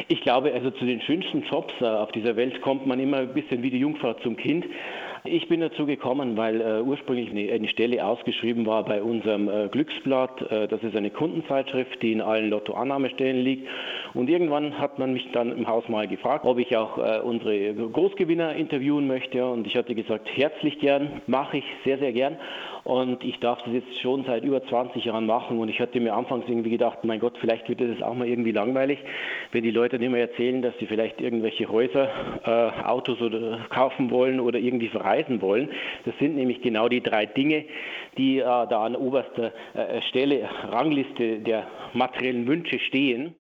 Ich glaube, also zu den schönsten Jobs auf dieser Welt kommt man immer ein bisschen wie die Jungfrau zum Kind. Ich bin dazu gekommen, weil ursprünglich eine Stelle ausgeschrieben war bei unserem Glücksblatt. Das ist eine Kundenzeitschrift, die in allen Lottoannahmestellen liegt. Und irgendwann hat man mich dann im Haus mal gefragt, ob ich auch unsere Großgewinner interviewen möchte. Und ich hatte gesagt, herzlich gern, mache ich sehr, sehr gern. Und ich darf das jetzt schon seit über 20 Jahren machen. Und ich hatte mir anfangs irgendwie gedacht, mein Gott, vielleicht wird das auch mal irgendwie langweilig, wenn die Leute nicht mehr erzählen, dass sie vielleicht irgendwelche Häuser, Autos oder kaufen wollen oder irgendwie verreisen wollen. Das sind nämlich genau die drei Dinge, die da an oberster Stelle, Rangliste der materiellen Wünsche stehen.